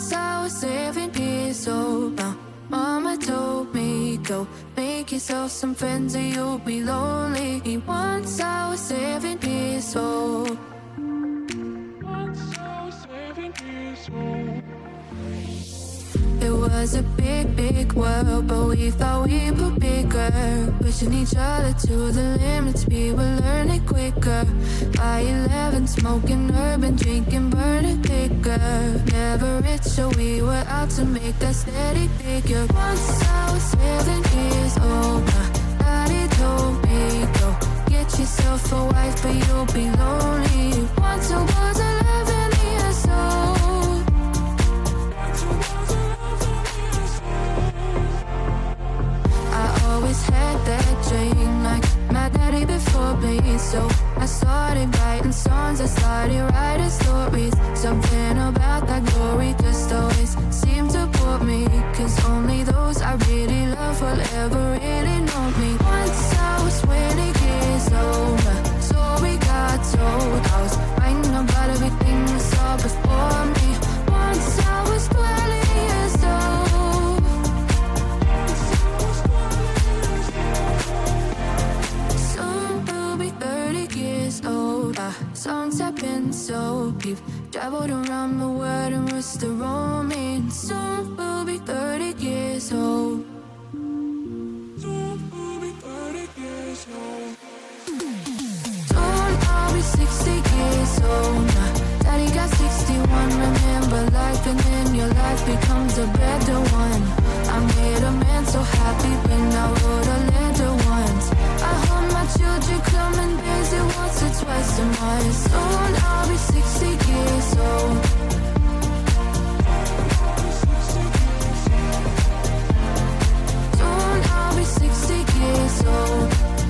Once I was 7 years old. Now mama told me, go make yourself some friends or you'll be lonely. Once I was 7 years old. Once I was 7 years old. It was a big, big world, but we thought we were bigger. Pushing each other to the limits, we were learning quicker. By 11, smoking urban, drinking, burning liquor. Never rich, so we were out to make that steady figure. Once I was 7 years old, my daddy told me, go get yourself a wife, but you'll be lonely. Once I was 11 years old. Always had that dream like my daddy before me. So I started writing songs, I started writing stories. Something about that glory just always seemed to bore me, cause only those I really love will ever really know me. Once I was 20 years old, my story got told. I was writing about everything I saw before me. Once I was 20 years old. Songs have been so deep, traveled around the world and we're still roaming. Soon we'll be 30 years old. Soon we'll be 30 years old. Soon I'll be 60 years old. My daddy got 61. Remember life and then your life becomes a better one. I made a man so happy when I wrote a letter once. I hope my children come and visit once or twice a month. Soon I'll be 60 years old. Soon I'll be 60 years old.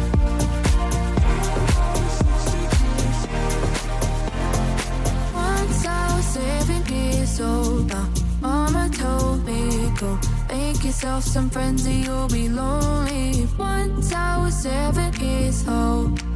Once I was 7 years old. Now mama told me, go make yourself some friends or you'll be lonely. Once I was 7 years old.